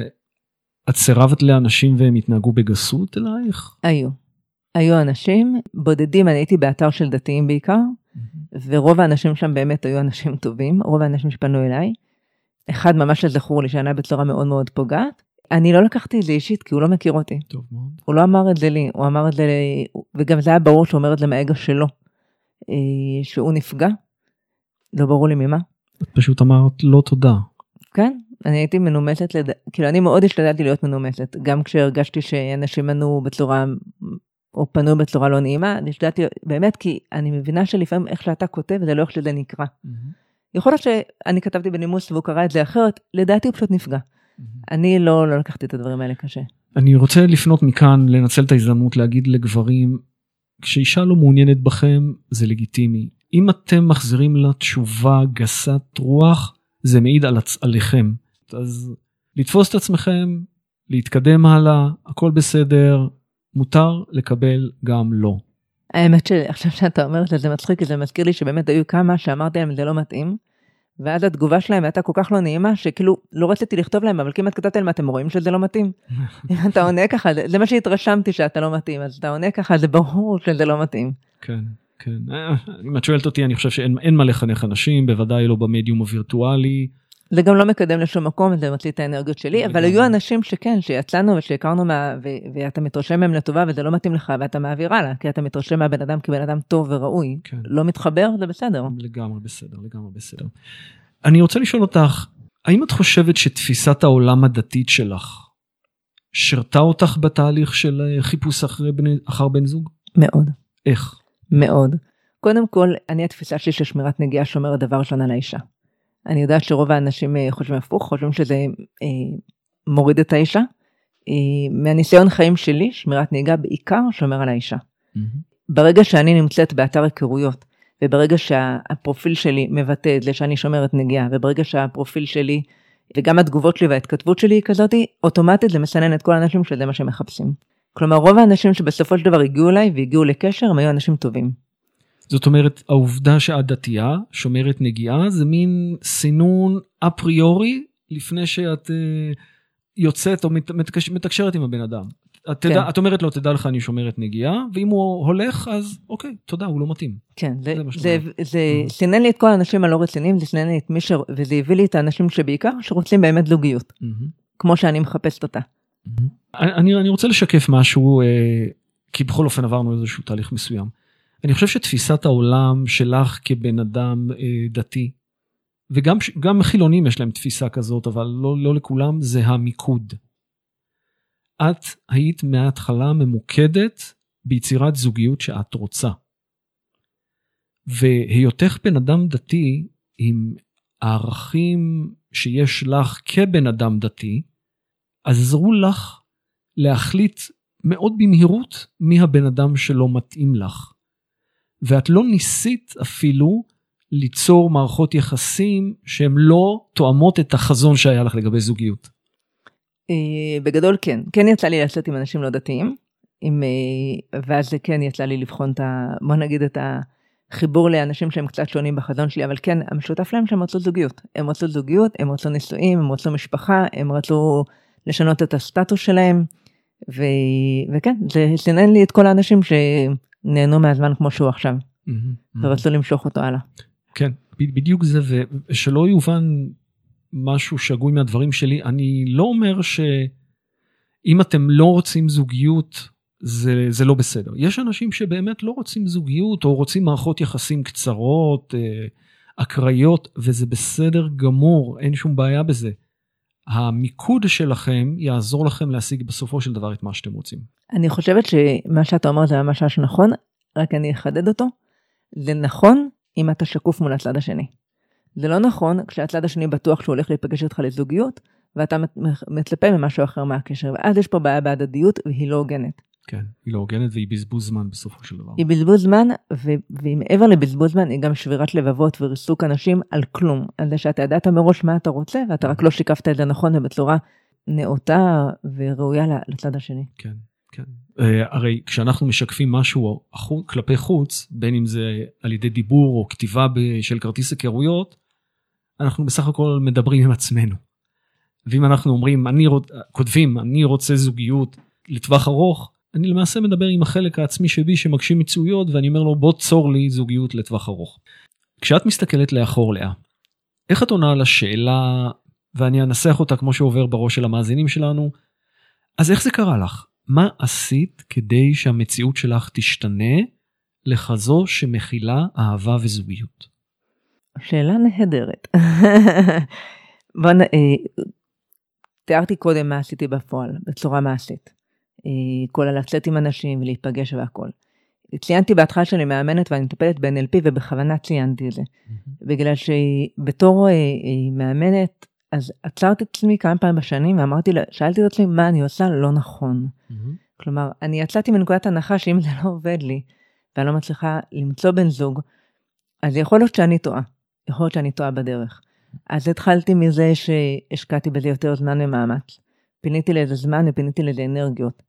שאת סירבת לאנשים והם התנהגו בגסות אלייך? היו. היו אנשים, בודדים, אני הייתי באתר של דתיים בעיקר, ורוב האנשים שם באמת היו אנשים טובים, רוב האנשים שפנו אליי, אחד ממש זכור לי שענה בצורה מאוד מאוד פוגעת, אני לא לקחתי את זה אישית כי הוא לא מכיר אותי. טוב מאוד. הוא לא אמר את זה לי, הוא אמר את זה לי, וגם זה היה ברור שהוא אומר את זה מהאגו שלו, שהוא נפגע, לא ברור לי ממה. את פשוט אמרת לא תודה. כן, אני הייתי מנומסת, לד... כאילו אני מאוד השתדלתי להיות מנומסת, גם כשהרגשתי שאנשים ענו בצורה, או פנו בצורה לא נעימה, אני השתדלתי באמת כי אני מבינה שלפעמים איך שאתה כותב, זה לא איך שזה נקרא. יכול להיות שאני כתבתי בנימוס והוא קרא את זה אחרת, לדעתי הוא פשוט נפגע. אני לא, לא לקחתי את הדברים האלה קשה. אני רוצה לפנות מכאן, לנצל את ההזדמנות להגיד לגברים, כשאישה לא מעוניינת בכם, זה לגיטימי. אם אתם מחזירים לה תשובה גסת רוח, זה מעיד על עליכם. אז לתפוס את עצמכם, להתקדם הלאה, הכל בסדר, מותר לקבל גם לא. האמת שעכשיו שאתה אומרת שזה מצחיק, זה מזכיר לי שבאמת היו כמה שאמרתי להם זה לא מתאים, ואז התגובה שלהם הייתה כל כך לא נעימה, שכאילו לא רציתי לכתוב להם, אבל כמעט כתבתי להם, אתם רואים שזה לא מתאים? אם אתה עונה ככה, זה, זה מה שהתרשמתי שאתה לא מתאים, אז אתה עונה ככה, זה ברור שזה לא מתאים. כן, כן. אם את שואלת אותי, אני חושב שאין מה לחנך אנשים, בוודאי לא במדיום הווירטואלי. זה גם לא מקדם לשום מקום, זה מציא את האנרגיות שלי, אבל היו אנשים שכן, שיצאנו ושהכרנו, ואתה מתרשם מהם לטובה, וזה לא מתאים לך, ואתה מעביר הלאה, כי אתה מתרשם מהבן אדם כבן אדם טוב וראוי, לא מתחבר, זה בסדר. לגמרי בסדר, לגמרי בסדר. אני רוצה לשאול אותך, האם את חושבת שתפיסת העולם הדתית שלך, שרתה אותך בתהליך של חיפוש אחר בן זוג? מאוד. איך? מאוד. קודם כל, אני התפיסה שלי ששמירת נגיעה שומרת דבר ראשון על האישה. אני יודעת שרוב האנשים חושבים הפוך, חושבים שזה אה, מוריד את האישה. אה, מהניסיון חיים שלי, שמירת נהיגה בעיקר שומר על האישה. Mm-hmm. ברגע שאני נמצאת באתר היכרויות, וברגע שהפרופיל שלי מבטא את זה שאני שומרת נגיעה, וברגע שהפרופיל שלי, וגם התגובות שלי וההתכתבות שלי היא כזאת, אוטומטית זה מסנן את כל האנשים שזה מה שמחפשים. כלומר, רוב האנשים שבסופו של דבר הגיעו אליי, והגיעו לקשר, הם היו אנשים טובים. זאת אומרת, העובדה שאת דתייה, שומרת נגיעה, זה מין סינון אפריורי, לפני שאת uh, יוצאת או מת, מתקש, מתקשרת עם הבן אדם. את, תדע, כן. את אומרת לו, תדע לך, אני שומרת נגיעה, ואם הוא הולך, אז אוקיי, תודה, הוא לא מתאים. כן, זה, זה, זה, זה mm-hmm. סינן לי את כל האנשים הלא רציניים, זה סינן לי את מי ש... וזה הביא לי את האנשים שבעיקר, שרוצים באמת זוגיות, mm-hmm. כמו שאני מחפשת אותה. Mm-hmm. אני, אני רוצה לשקף משהו, אה, כי בכל אופן עברנו איזשהו תהליך מסוים. אני חושב שתפיסת העולם שלך כבן אדם אה, דתי, וגם גם חילונים יש להם תפיסה כזאת, אבל לא, לא לכולם, זה המיקוד. את היית מההתחלה ממוקדת ביצירת זוגיות שאת רוצה. והיותך בן אדם דתי, עם הערכים שיש לך כבן אדם דתי, עזרו לך להחליט מאוד במהירות מי הבן אדם שלא מתאים לך. ואת לא ניסית אפילו ליצור מערכות יחסים שהן לא תואמות את החזון שהיה לך לגבי זוגיות. בגדול כן. כן יצא לי לעשות עם אנשים לא דתיים, עם, ואז זה כן יצא לי לבחון את ה... בוא נגיד את החיבור לאנשים שהם קצת שונים בחזון שלי, אבל כן, המשותף להם שהם רצו זוגיות. הם רצו זוגיות, הם רצו נישואים, הם רצו משפחה, הם רצו לשנות את הסטטוס שלהם, ו... וכן, זה סינן לי את כל האנשים שנהנו מהזמן כמו שהוא עכשיו, ורצו למשוך אותו הלאה. כן, בדיוק זה, ושלא יובן משהו שגוי מהדברים שלי, אני לא אומר שאם אתם לא רוצים זוגיות, זה, זה לא בסדר. יש אנשים שבאמת לא רוצים זוגיות, או רוצים מערכות יחסים קצרות, אקראיות, וזה בסדר גמור, אין שום בעיה בזה. המיקוד שלכם יעזור לכם להשיג בסופו של דבר את מה שאתם רוצים. אני חושבת שמה שאתה אומר זה ממש נכון, רק אני אחדד אותו. זה נכון אם אתה שקוף מול הצד השני. זה לא נכון כשהצד השני בטוח שהוא הולך להיפגש איתך לזוגיות, ואתה מצפה ממשהו אחר מהקשר, ואז יש פה בעיה בהדדיות והיא לא הוגנת. כן, היא לא הוגנת והיא בזבוז זמן בסופו של דבר. היא בזבוז זמן, והיא מעבר לבזבוז זמן, היא גם שבירת לבבות וריסוק אנשים על כלום. על זה שאתה ידעת מראש מה אתה רוצה, ואתה רק לא שיקפת את זה נכון ובצורה נאותה וראויה לצד השני. כן, כן. הרי כשאנחנו משקפים משהו כלפי חוץ, בין אם זה על ידי דיבור או כתיבה של כרטיס היכרויות, אנחנו בסך הכל מדברים עם עצמנו. ואם אנחנו אומרים, אני רוצ... כותבים, אני רוצה זוגיות לטווח ארוך, אני למעשה מדבר עם החלק העצמי שבי שמגשים מצויות, ואני אומר לו, בוא צור לי זוגיות לטווח ארוך. כשאת מסתכלת לאחור לאה, איך את עונה על השאלה, ואני אנסח אותה כמו שעובר בראש של המאזינים שלנו, אז איך זה קרה לך? מה עשית כדי שהמציאות שלך תשתנה לכזו שמכילה אהבה וזוגיות? שאלה נהדרת. בוא נ... תיארתי קודם מה עשיתי בפועל, בצורה מעשית. כל הלצאת עם אנשים ולהיפגש והכל. ציינתי בהתחלה שאני מאמנת ואני מטפלת ב-אן אל פי ובכוונה ציינתי את זה. בגלל שבתור מאמנת, אז עצרתי את עצמי כמה פעמים בשנים ואמרתי לה, שאלתי את עצמי מה אני עושה לא נכון. כלומר, אני יצאתי מנקודת הנחה שאם זה לא עובד לי, ואני לא מצליחה למצוא בן זוג, אז יכול להיות שאני טועה. יכול להיות שאני טועה בדרך. אז התחלתי מזה שהשקעתי בזה יותר זמן ומאמץ. פיניתי לאיזה זמן ופיניתי לאיזה אנרגיות.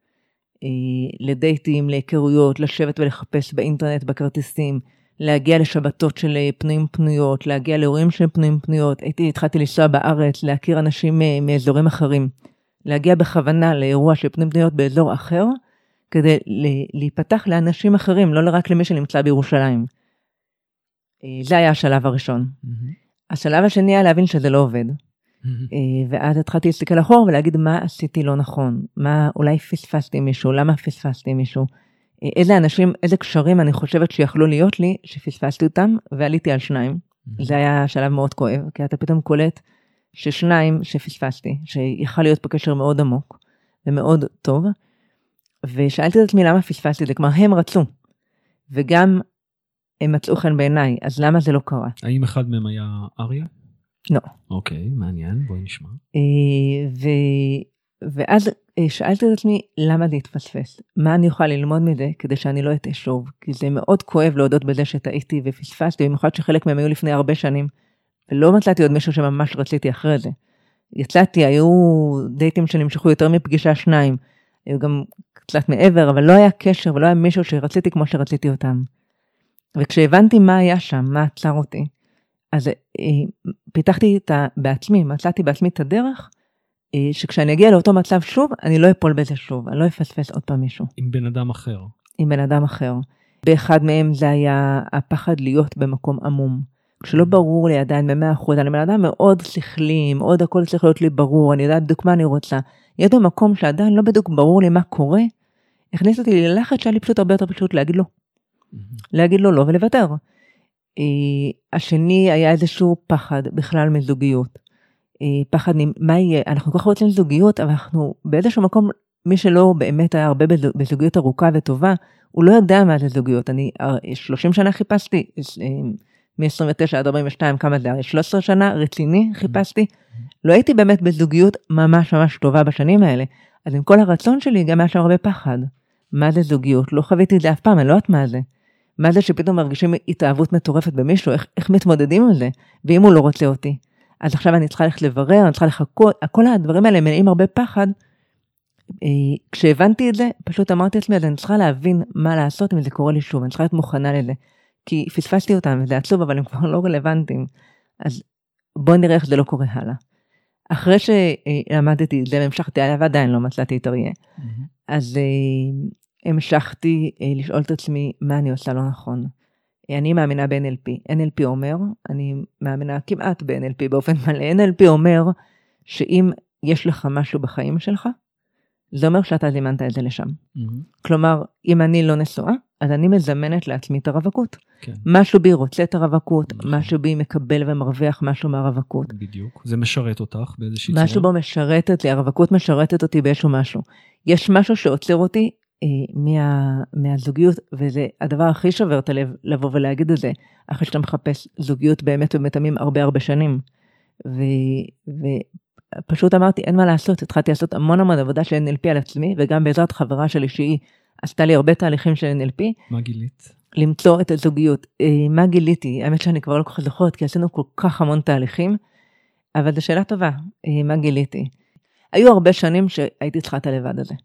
לדייטים, להיכרויות, לשבת ולחפש באינטרנט, בכרטיסים, להגיע לשבתות של פנויים פנויות, להגיע לאירועים של פנויים פנויות. הייתי, התחלתי לנסוע בארץ, להכיר אנשים מאזורים אחרים, להגיע בכוונה לאירוע של פנויים פנויות באזור אחר, כדי להיפתח לאנשים אחרים, לא רק למי שנמצא בירושלים. זה היה השלב הראשון. השלב השני היה להבין שזה לא עובד. ואז התחלתי להסתכל אחורה ולהגיד מה עשיתי לא נכון, מה אולי פספסתי מישהו, למה פספסתי מישהו, איזה אנשים, איזה קשרים אני חושבת שיכלו להיות לי, שפספסתי אותם ועליתי על שניים. זה היה שלב מאוד כואב, כי אתה פתאום קולט ששניים שפספסתי, שיכל להיות פה קשר מאוד עמוק ומאוד טוב, ושאלתי את עצמי למה פספסתי זה, כלומר הם רצו, וגם הם מצאו חן בעיניי, אז למה זה לא קרה? האם אחד מהם היה אריה? לא. אוקיי, מעניין, בואי נשמע. ו... ואז שאלתי את עצמי, למה זה התפספס? מה אני אוכל ללמוד מזה, כדי שאני לא אטעה שוב? כי זה מאוד כואב להודות בזה שטעיתי ופספסתי, במיוחד שחלק מהם היו לפני הרבה שנים, ולא מצאתי עוד מישהו שממש רציתי אחרי זה. יצאתי, היו דייטים שנמשכו יותר מפגישה שניים, היו גם קצת מעבר, אבל לא היה קשר, ולא היה מישהו שרציתי כמו שרציתי אותם. וכשהבנתי מה היה שם, מה עצר אותי, אז פיתחתי את ה... בעצמי, מצאתי בעצמי את הדרך, שכשאני אגיע לאותו מצב שוב, אני לא אפול בזה שוב, אני לא אפספס עוד פעם מישהו. עם בן אדם אחר. עם בן אדם אחר. באחד מהם זה היה הפחד להיות במקום עמום. כשלא ברור לי עדיין במאה אחוז, אני בן אדם מאוד שכלי, מאוד הכל צריך להיות לי ברור, אני יודעת בדיוק מה אני רוצה. יהיה במקום שעדיין לא בדיוק ברור לי מה קורה, הכניס אותי ללחץ שהיה לי פשוט הרבה יותר פשוט להגיד לא. להגיד לו לא ולוותר. השני היה איזשהו פחד בכלל מזוגיות. פחד מה יהיה, אנחנו כל כך רוצים זוגיות, אבל אנחנו באיזשהו מקום, מי שלא באמת היה הרבה בזוגיות ארוכה וטובה, הוא לא יודע מה זה זוגיות. אני שלושים שנה חיפשתי מ-עשרים ותשע עד ארבעים ושתיים, כמה זה היה? שלוש עשרה שנה, רציני, חיפשתי. לא הייתי באמת בזוגיות ממש ממש טובה בשנים האלה. אז עם כל הרצון שלי, גם היה שם הרבה פחד. מה זה זוגיות? לא חוויתי את זה אף פעם, אני לא יודעת מה זה. מה זה שפתאום מרגישים התאהבות מטורפת במישהו, איך, איך מתמודדים עם זה? ואם הוא לא רוצה אותי. אז עכשיו אני צריכה ללכת לברר, אני צריכה לחכות, כל הדברים האלה מנעים הרבה פחד. כשהבנתי את זה, פשוט אמרתי לעצמי, אז אני צריכה להבין מה לעשות אם זה קורה לי שוב, אני צריכה להיות מוכנה לזה. כי פספסתי אותם, וזה עצוב, אבל הם כבר לא רלוונטיים. אז בואו נראה איך זה לא קורה הלאה. אחרי שלמדתי את זה, המשכתי עליו, ועדיין לא מצאתי את אריה. אז המשכתי לשאול את עצמי, מה אני עושה לא נכון. אני מאמינה ב-אן אל פי. אן אל פי אומר, אני מאמינה כמעט ב-אן אל פי באופן מלא. אן אל פי אומר, שאם יש לך משהו בחיים שלך, זה אומר שאתה זימנת את זה לשם. כלומר, אם אני לא נשואה, אז אני מזמנת לעצמי את הרווקות. כן. משהו בי רוצה את הרווקות, נכון. משהו בי מקבל ומרוויח משהו מהרווקות. בדיוק, זה משרת אותך באיזושהי צורה. משהו בו משרתת לי, הרווקות משרתת אותי באיזשהו משהו. יש משהו שעוצר אותי אה, מה, מהזוגיות, וזה הדבר הכי שובר את הלב, לבוא ולהגיד את זה, אחרי שאתה מחפש זוגיות באמת ומתאמים הרבה הרבה שנים. ו... ו פשוט אמרתי, אין מה לעשות, התחלתי לעשות המון המון עבודה של אן אל פי על עצמי, וגם בעזרת חברה שלי שהיא עשתה לי הרבה תהליכים של אן אל פי. מה גילית? למצוא את הזוגיות. מה גיליתי? האמת שאני כבר לא כל כך זוכרת, כי עשינו כל כך המון תהליכים, אבל זו שאלה טובה, מה גיליתי? היו הרבה שנים שהייתי צריכה את הלבד הזה.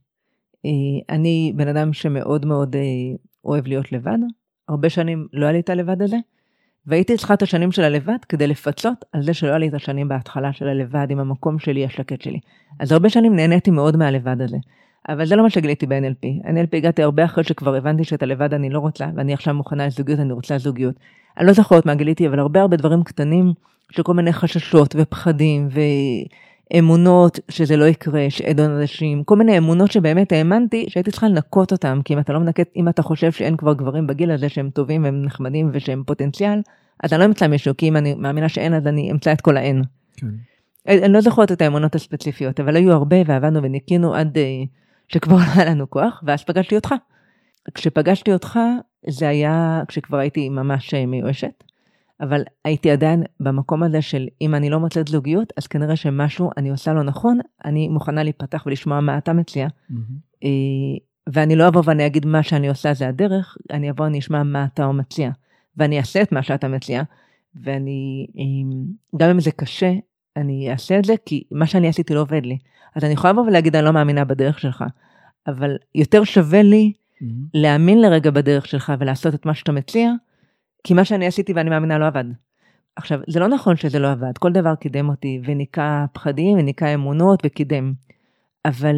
אני בן אדם שמאוד מאוד אוהב להיות לבד, הרבה שנים לא היה לי את הלבד הזה, והייתי צריכה את השנים של הלבד כדי לפצות על זה שלא היה לי את השנים בהתחלה של הלבד עם המקום שלי, השקט שלי. אז הרבה שנים נהניתי מאוד מהלבד הזה. אבל זה לא מה שגיליתי ב-אן אל פי. אן אל פי הגעתי הרבה אחרי שכבר הבנתי שאת הלבד אני לא רוצה, ואני עכשיו מוכנה לזוגיות, אני רוצה זוגיות. אני לא זוכרת מה גיליתי, אבל הרבה הרבה דברים קטנים, שכל מיני חששות ופחדים ואמונות שזה לא יקרה, שעדון אנשים, כל מיני אמונות שבאמת האמנתי שהייתי צריכה לנקות אותם, כי אם אתה לא מנקט, אם אתה חושב שאין כבר גברים בגיל הזה שהם טובים והם נחמדים ושהם פוטנציאל, אז אני לא אמצא מישהו, כי אם אני מאמינה שאין, אז אני אמצא את כל האין. כן. אני לא זוכרת את האמונות הספציפיות, אבל היו הרבה ועבדנו וניקינו עד שכבר היה לנו כוח, ואז פגשתי אותך. כשפגשתי אותך, זה היה כשכבר הייתי ממש מיואשת, אבל הייתי עדיין במקום הזה של אם אני לא מוצאת זוגיות, אז כנראה שמשהו אני עושה לא נכון, אני מוכנה להיפתח ולשמוע מה אתה מציע, mm-hmm. ואני לא אבוא ואני אגיד מה שאני עושה זה הדרך, אני אבוא ואני אשמע מה אתה מציע, ואני אעשה את מה שאתה מציע, ואני, גם אם זה קשה, אני אעשה את זה, כי מה שאני עשיתי לא עובד לי. אז אני יכולה לבוא ולהגיד, אני לא מאמינה בדרך שלך, אבל יותר שווה לי mm-hmm. להאמין לרגע בדרך שלך, ולעשות את מה שאתה מציע, כי מה שאני עשיתי ואני מאמינה לא עבד. עכשיו, זה לא נכון שזה לא עבד, כל דבר קידם אותי, וניקה פחדים, וניקה אמונות, וקידם. אבל,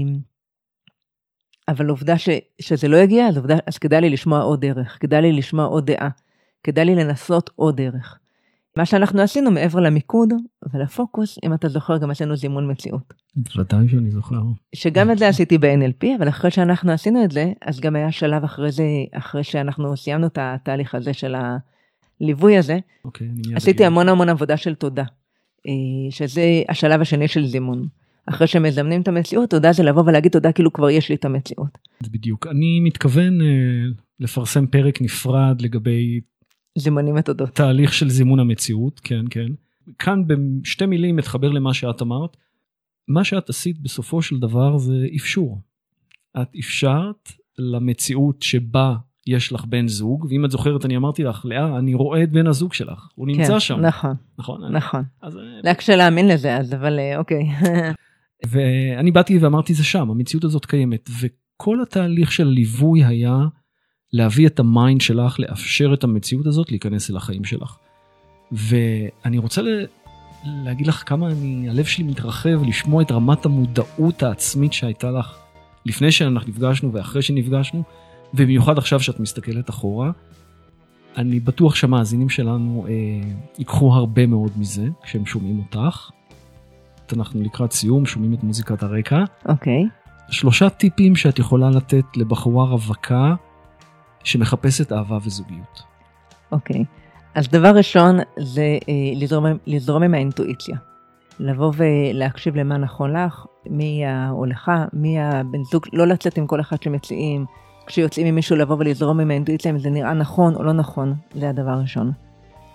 אבל עובדה ש, שזה לא יגיע, אז, עובדה, אז כדאי לי לשמוע עוד דרך, כדאי לי לשמוע עוד דעה, כדאי לי לנסות עוד דרך. מה שאנחנו עשינו מעבר למיקוד ולפוקוס, אם אתה זוכר, גם עשינו זימון מציאות. ודאי שאני זוכר. שגם את זה עשיתי ב-אן אל פי, אבל אחרי שאנחנו עשינו את זה, אז גם היה שלב אחרי זה, אחרי שאנחנו סיימנו את התהליך הזה של הליווי הזה, okay, עשיתי המון המון עבודה של תודה, שזה השלב השני של זימון. אחרי שמזמנים את המציאות, תודה זה לבוא ולהגיד תודה, כאילו כבר יש לי את המציאות. זה בדיוק. אני מתכוון לפרסם פרק נפרד לגבי זימונים ותודות. תהליך של זימון המציאות, כן, כן. כאן בשתי מילים מתחבר למה שאת אמרת. מה שאת עשית בסופו של דבר זה אפשור. את אפשרת למציאות שבה יש לך בן זוג, ואם את זוכרת אני אמרתי לך, לאה, אני רואה את בן הזוג שלך, הוא נמצא כן, שם. נכון, נכון. נכון. רק שלהאמין לזה, אז אבל אוקיי. ואני באתי ואמרתי זה שם, המציאות הזאת קיימת, וכל התהליך של ליווי היה להביא את המיינד שלך, לאפשר את המציאות הזאת, להיכנס אל החיים שלך. ואני רוצה להגיד לך כמה אני, הלב שלי מתרחב, לשמוע את רמת המודעות העצמית שהייתה לך, לפני שאנחנו נפגשנו ואחרי שנפגשנו, ובמיוחד עכשיו שאת מסתכלת אחורה, אני בטוח שהמאזינים שלנו אה, ייקחו הרבה מאוד מזה, כשהם שומעים אותך. אנחנו לקראת סיום, שומעים את מוזיקת הרקע. אוקיי. Okay. שלושה טיפים שאת יכולה לתת לבחורה רווקה, שמחפשת אהבה וזוגיות. אוקיי. אז דבר ראשון זה אה, לזרום, לזרום עם האינטואיציה. לבוא ולהקשיב למה נכון לך, מי ההולכה, מי הבן זוג, לא לצאת עם כל אחד שמציעים, כשיוצאים עם מישהו לבוא ולזרום עם האינטואיציה, אם זה נראה נכון או לא נכון, זה הדבר הראשון.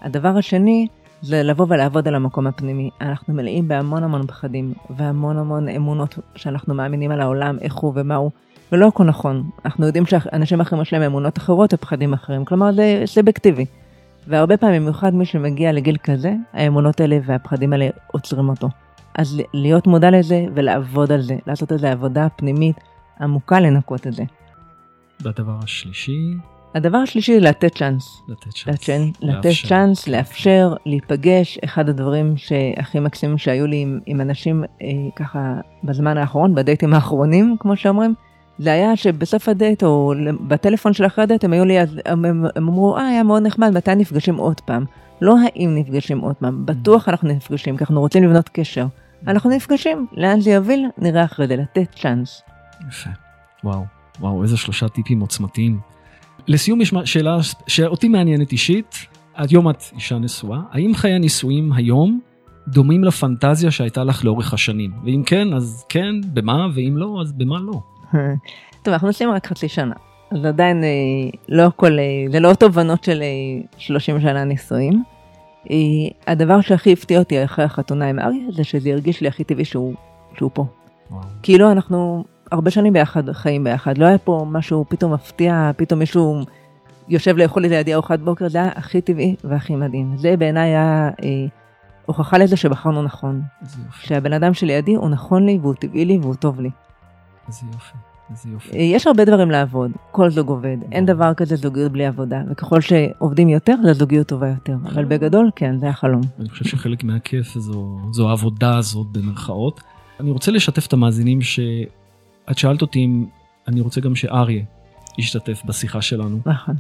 הדבר השני זה לבוא ולעבוד על המקום הפנימי. אנחנו מלאים בהמון המון פחדים, והמון המון אמונות שאנחנו מאמינים על העולם, איך הוא ומה הוא, ולא הכל נכון. אנחנו יודעים שאנשים אחרים יש להם אמונות אחרות ופחדים אחרים, כלומר זה סובייקטיבי. והרבה פעמים, במיוחד מי שמגיע לגיל כזה, האמונות האלה והפחדים האלה עוצרים אותו. אז להיות מודע לזה ולעבוד על זה, לעשות איזו עבודה פנימית עמוקה לנקות את זה. והדבר השלישי? הדבר השלישי זה לתת צ'אנס. לתת צ'אנס. לתת צ'אנס, לאפשר, להיפגש. אחד הדברים שהכי מקסימים שהיו לי עם, עם אנשים אה, ככה בזמן האחרון, בדייטים האחרונים, כמו שאומרים, זה היה שבסוף הדייט או בטלפון של אחרי הדייט, הם היו לי, הם, הם אמרו, אה, היה מאוד נחמד, מתי נפגשים עוד פעם? לא האם נפגשים עוד פעם, בטוח אנחנו נפגשים, כי אנחנו רוצים לבנות קשר. אנחנו נפגשים, לאן זה יוביל? נראה אחרי זה, לתת צ'אנס. יפה, וואו, וואו, איזה שלושה טיפים עוצמתיים. לסיום יש שאלה שאותי מעניינת אישית, עד יום את אישה נשואה, האם חיי הנישואים היום דומים לפנטזיה שהייתה לך לאורך השנים? ואם כן, אז כן, במה, ואם לא, אז במה לא? טוב, אנחנו נוסעים רק חצי שנה, אז עדיין לא הכל, זה לא תובנות של שלושים שנה נישואים. הדבר שהכי הפתיע אותי אחרי החתונה עם אריה, זה שזה הרגיש לי הכי טבעי שהוא, שהוא פה. וואו. כאילו אנחנו הרבה שנים ביחד, חיים ביחד, לא היה פה משהו פתאום מפתיע, פתאום מישהו יושב לאכול לידי ארוחת בוקר, זה היה הכי טבעי והכי מדהים. זה בעיניי היה אה, הוכחה לזה שבחרנו נכון. שהבן אדם שלידי הוא נכון לי והוא טבעי לי והוא טוב לי. איזה יופי, איזה יופי. יש הרבה דברים לעבוד, כל זוג עובד, אין דבר כזה זוגיות בלי עבודה, וככל שעובדים יותר, זה זוגיות טובה יותר, אבל בגדול כן, זה החלום. אני חושב שחלק מהכיף זו, זו העבודה הזאת במרכאות. אני רוצה לשתף את המאזינים שאת שאלת אותי אם אני רוצה גם שאריה ישתתף בשיחה שלנו. נכון.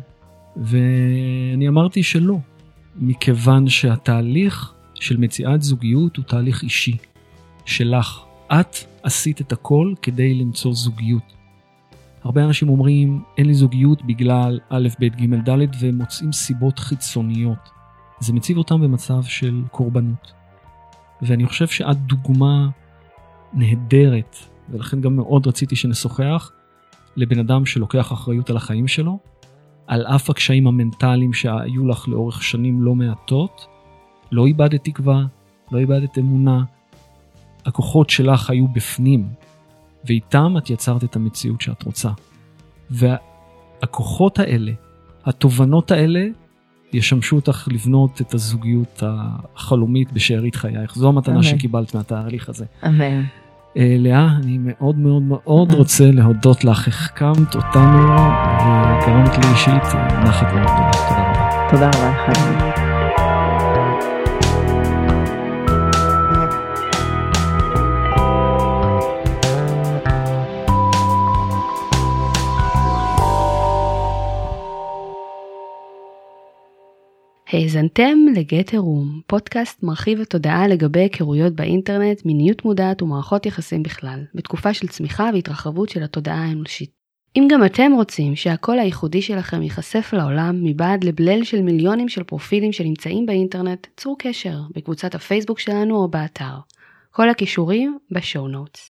ואני אמרתי שלא, מכיוון שהתהליך של מציאת זוגיות הוא תהליך אישי, שלך. את עשית את הכל כדי למצוא זוגיות. הרבה אנשים אומרים, אין לי זוגיות בגלל א', ב', ג', ד', והם מוצאים סיבות חיצוניות. זה מציב אותם במצב של קורבנות. ואני חושב שאת דוגמה נהדרת, ולכן גם מאוד רציתי שנשוחח, לבן אדם שלוקח אחריות על החיים שלו, על אף הקשיים המנטליים שהיו לך לאורך שנים לא מעטות, לא איבדת תקווה, לא איבדת אמונה, הכוחות שלך היו בפנים, ואיתם את יצרת את המציאות שאת רוצה. והכוחות האלה, התובנות האלה, ישמשו אותך לבנות את הזוגיות החלומית בשארית חייך. זו המתנה אמן. שקיבלת מהתהליך הזה. אמן. לאה, אני מאוד מאוד מאוד אמן. רוצה להודות לך, החכמת אותנו, וגרמת לי אישית נחת מאוד גדולה. תודה רבה. תודה רבה לך. האזנתם לגט הרום, פודקאסט מרחיב התודעה לגבי היכרויות באינטרנט, מיניות מודעת ומערכות יחסים בכלל, בתקופה של צמיחה והתרחבות של התודעה האנושית. אם גם אתם רוצים שהקול הייחודי שלכם ייחשף לעולם מבעד לבלל של מיליונים של פרופילים שנמצאים באינטרנט, צרו קשר בקבוצת הפייסבוק שלנו או באתר. כל הכישורים בשואו נוטס.